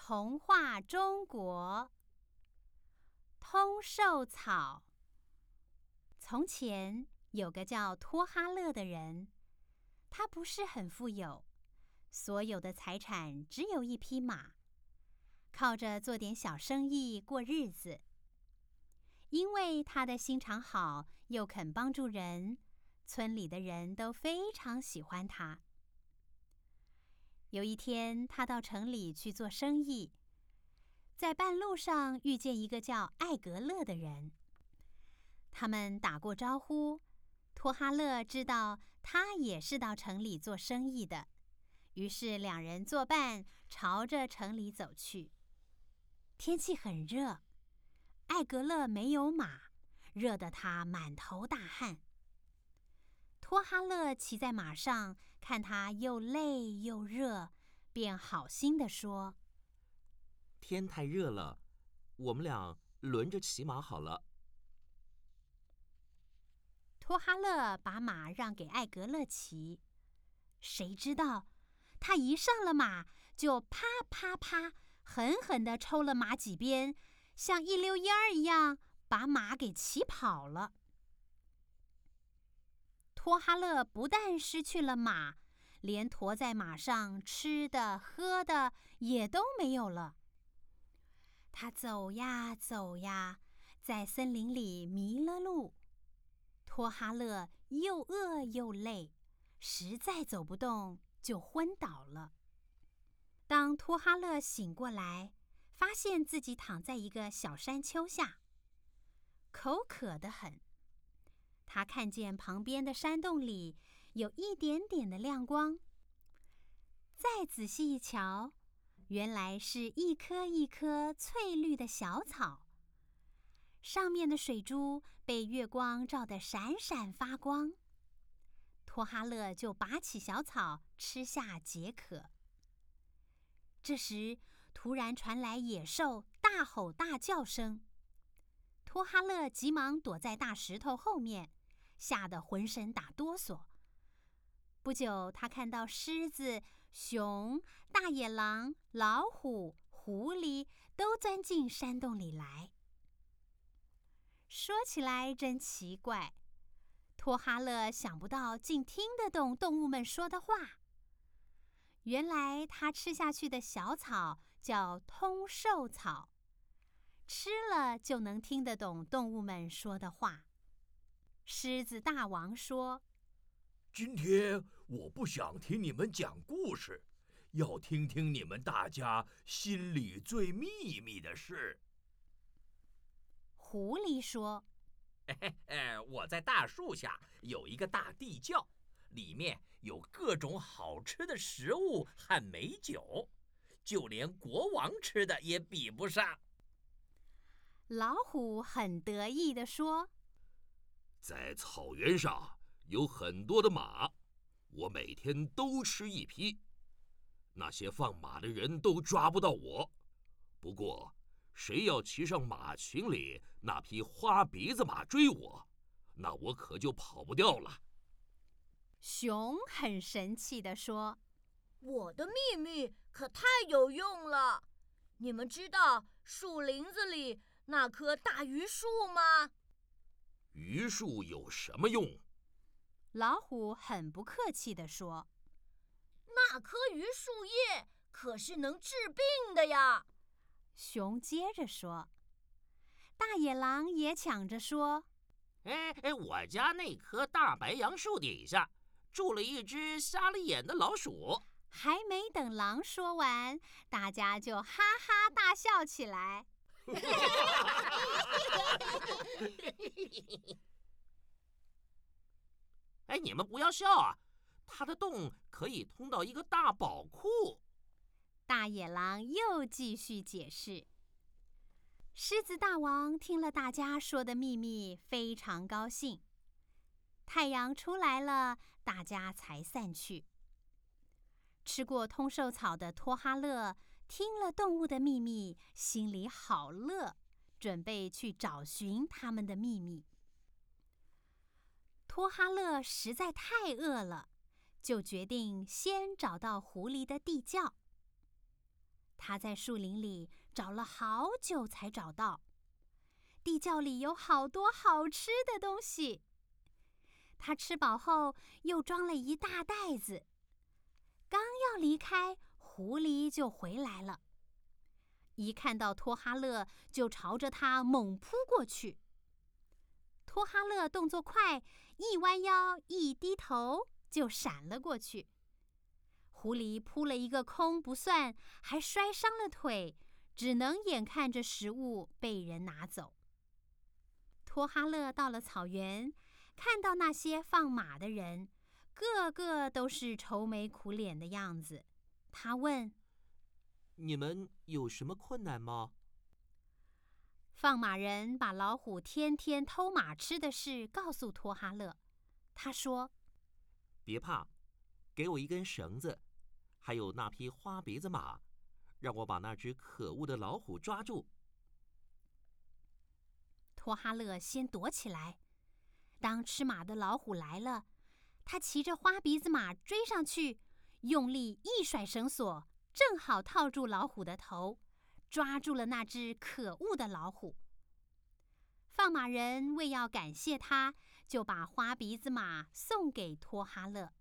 童话中国，通寿草。从前有个叫托哈勒的人，他不是很富有，所有的财产只有一匹马，靠着做点小生意过日子。因为他的心肠好，又肯帮助人，村里的人都非常喜欢他。有一天，他到城里去做生意，在半路上遇见一个叫艾格勒的人。他们打过招呼，托哈勒知道他也是到城里做生意的，于是两人作伴，朝着城里走去。天气很热，艾格勒没有马，热得他满头大汗。托哈勒骑在马上，看他又累又热，便好心地说：“ 天太热了，我们俩轮着骑马好了。” 托哈勒把马让给艾格勒骑，谁知道他一上了马，就啪啪啪狠狠地抽了马几鞭，像一溜烟儿一样把马给骑跑了。托哈勒不但失去了马，连驮在马上吃的喝的也都没有了。他走呀走呀，在森林里迷了路。托哈勒又饿又累，实在走不动，就昏倒了。当托哈勒醒过来，发现自己躺在一个小山丘下，口渴得很。他看见旁边的山洞里有一点点的亮光，再仔细一瞧，原来是一颗一颗翠绿的小草，上面的水珠被月光照得闪闪发光。托哈勒就拔起小草吃下解渴。这时，突然传来野兽大吼大叫声，托哈勒急忙躲在大石头后面，吓得浑身打哆嗦。不久，他看到狮子、熊、大野狼、老虎、狐狸都钻进山洞里来。说起来真奇怪，托哈勒想不到竟听得懂动物们说的话。原来他吃下去的小草叫通寿草，吃了就能听得懂动物们说的话。狮子大王说：“ 今天我不想听你们讲故事，要听听你们大家心里最秘密的事。” 狐狸说：“ 我在大树下有一个大地窖，里面有各种好吃的食物和美酒，就连国王吃的也比不上。” 老虎很得意地说：“ 在草原上有很多的马，我每天都吃一匹。那些放马的人都抓不到我，不过谁要骑上马群里那匹花鼻子马追我，那我可就跑不掉了。” 熊很神气地说：“ 我的秘密可太有用了！你们知道树林子里那棵大榆树吗？” 榆树有什么用？ 老虎很不客气地说：“ 那棵榆树叶可是能治病的呀！” 熊接着说。大野狼也抢着说：“ 我家那棵大白杨树底下住了一只瞎了眼的老鼠。” 还没等狼说完，大家就哈哈大笑起来。 你们不要笑啊！它的洞可以通到一个大宝库。 大野狼又继续解释。狮子大王听了大家说的秘密，非常高兴。太阳出来了，大家才散去。吃过通寿草的托哈勒听了动物的秘密，心里好乐，准备去找寻他们的秘密。托哈勒实在太饿了，就决定先找到狐狸的地窖。 他在树林里找了好久才找到。地窖里有好多好吃的东西。他吃饱后又装了一大袋子。刚要离开，狐狸就回来了。一看到托哈勒，就朝着他猛扑过去。托哈勒动作快，一弯腰，一低头，就闪了过去。狐狸扑了一个空不算，还摔伤了腿，只能眼看着食物被人拿走。托哈勒到了草原，看到那些放马的人，个个都是愁眉苦脸的样子。他问：“ 你们有什么困难吗？” 放马人把老虎天天偷马吃的事告诉托哈勒。他说：“ 别怕，给我一根绳子，还有那匹花鼻子马，让我把那只可恶的老虎抓住。” 托哈勒先躲起来。当吃马的老虎来了，他骑着花鼻子马追上去，用力一甩绳索，正好套住老虎的头，抓住了那只可恶的老虎。放马人为要感谢他，就把花鼻子马送给托哈勒。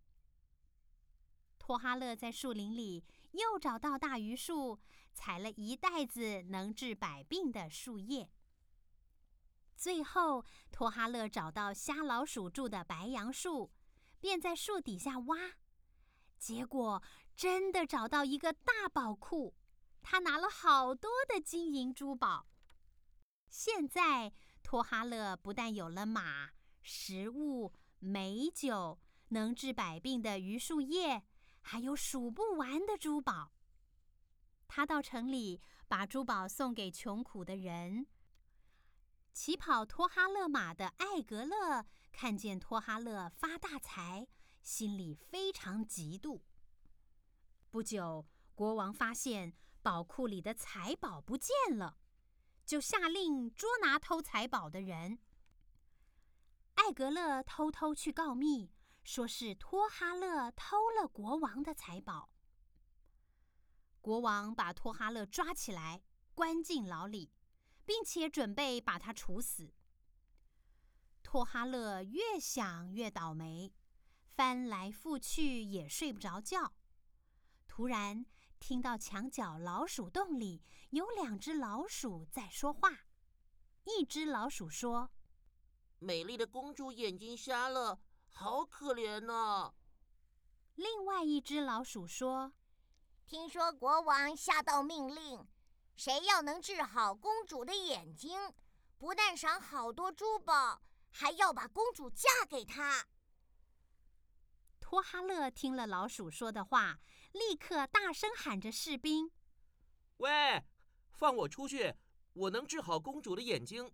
托哈勒在树林里又找到大榆树，采了一袋子能治百病的树叶。最后，托哈勒找到虾老鼠住的白杨树，便在树底下挖。结果真的找到一个大宝库，他拿了好多的金银珠宝。现在，托哈勒不但有了马、食物、美酒、能治百病的榆树叶，还有数不完的珠宝。他到城里把珠宝送给穷苦的人。骑跑托哈勒马的艾格勒看见托哈勒发大财，心里非常嫉妒。不久，国王发现宝库里的财宝不见了，就下令捉拿偷财宝的人。艾格勒偷偷去告密，说是托哈勒偷了国王的财宝。国王把托哈勒抓起来，关进牢里，并且准备把他处死。托哈勒越想越倒霉，翻来覆去也睡不着觉。突然听到墙角老鼠洞里有2只老鼠在说话。一只老鼠说：“ 美丽的公主眼睛瞎了，好可怜呢。” 另外一只老鼠说：“ 听说国王下道命令，谁要能治好公主的眼睛，不但赏好多珠宝，还要把公主嫁给他。” 托哈勒听了老鼠说的话，立刻大声喊着士兵：“ 喂，放我出去！我能治好公主的眼睛。”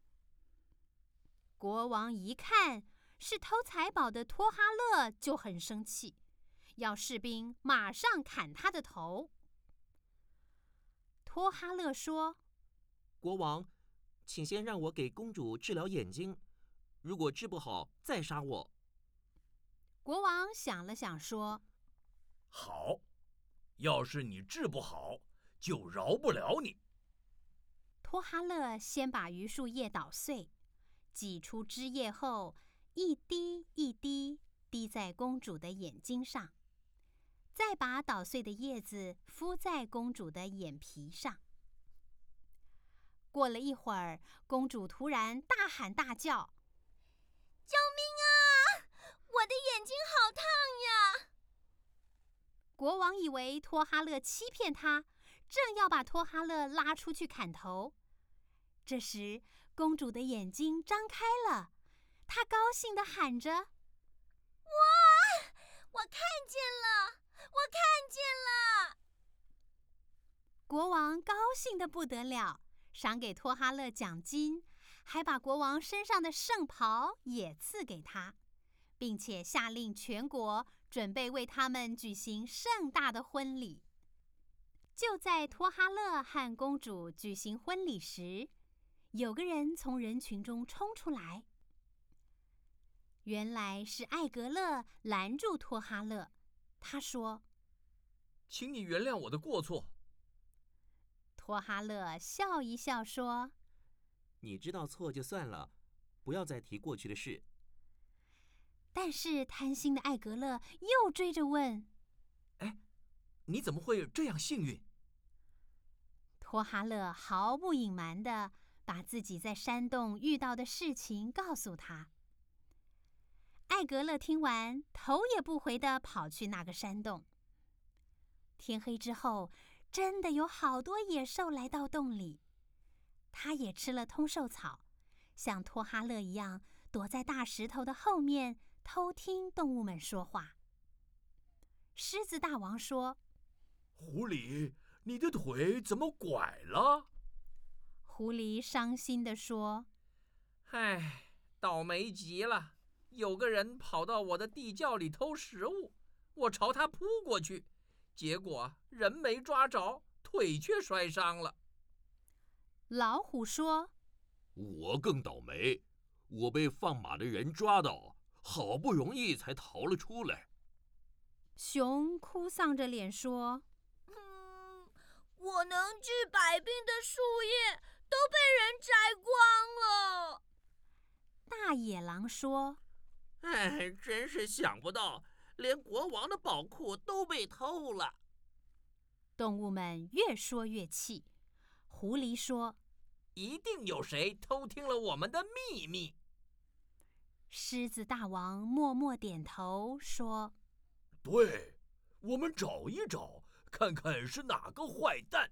国王一看是偷财宝的托哈勒，就很生气，要士兵马上砍他的头。托哈勒说：“ 国王，请先让我给公主治疗眼睛，如果治不好，再杀我。” 国王想了想说：“ 好，要是你治不好，就饶不了你。” 托哈勒先把榆树叶捣碎，挤出汁液后，一滴一滴滴在公主的眼睛上，再把捣碎的叶子敷在公主的眼皮上。过了一会儿，公主突然大喊大叫：“ 救命啊！我的眼睛好烫呀！” 国王以为托哈勒欺骗他，正要把托哈勒拉出去砍头。这时，公主的眼睛张开了，她高兴地喊着：“ 哇！我看见了！我看见了！” 国王高兴得不得了，赏给托哈勒奖金，还把国王身上的圣袍也赐给他，并且下令全国准备为他们举行盛大的婚礼。就在托哈勒和公主举行婚礼时，有个人从人群中冲出来。原来是艾格勒拦住托哈勒，他说：“ 请你原谅我的过错， 托哈勒笑一笑说：“ 你知道错就算了，不要再提过去的事。” 但是贪心的艾格勒又追着问：“ 哎，你怎么会这样幸运？” 托哈勒毫不隐瞒地把自己在山洞遇到的事情告诉他。艾格勒听完，头也不回地跑去那个山洞。天黑之后，真的有好多野兽来到洞里，他也吃了通兽草，像托哈勒一样躲在大石头的后面偷听动物们说话。狮子大王说：“ 狐狸，你的腿怎么拐了？” 狐狸伤心地说：“ 唉，倒霉极了！有个人跑到我的地窖里偷食物，我朝他扑过去，结果人没抓着，腿却摔伤了。” 老虎说：“ 我更倒霉，我被放马的人抓到，好不容易才逃了出来。” 熊哭丧着脸说：“ 我能治百病的树叶都被人摘光了。” 大野狼说：“ 哎，真是想不到，连国王的宝库都被偷了。” 动物们越说越气。狐狸说：“ 一定有谁偷听了我们的秘密。” 狮子大王默默点头说：“ 对，我们找一找，看看是哪个坏蛋。”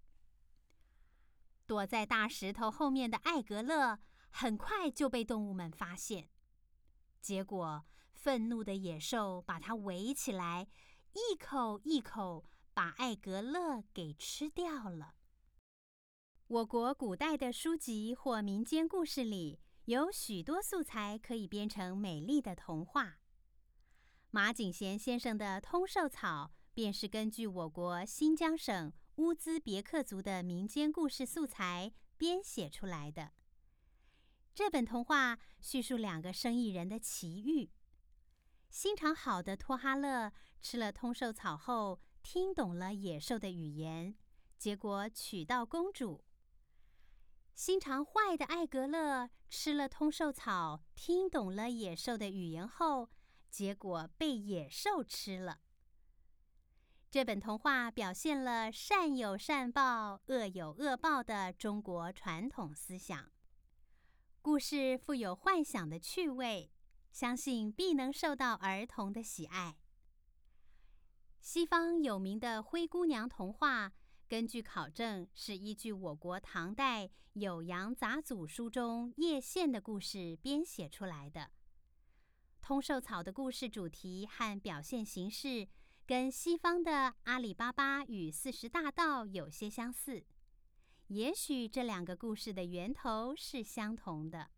躲在大石头后面的艾格勒很快就被动物们发现，结果愤怒的野兽把它围起来，一口一口把艾格勒给吃掉了。我国古代的书籍或民间故事里有许多素材可以编成美丽的童话。马景贤先生的《通兽草》便是根据我国新疆省乌兹别克族的民间故事素材编写出来的。这本童话叙述2个生意人的奇遇。心肠好的托哈勒吃了通兽草后，听懂了野兽的语言，结果娶到公主。心肠坏的艾格勒吃了通兽草，听懂了野兽的语言后，结果被野兽吃了。这本童话表现了善有善报、恶有恶报的中国传统思想。故事富有幻想的趣味，相信必能受到儿童的喜爱。西方有名的灰姑娘童话，根据考证是依据我国唐代《酉阳杂俎书》中叶县的故事编写出来的。通兽草的故事主题和表现形式跟西方的阿里巴巴与40大盗有些相似，也许这2个故事的源头是相同的。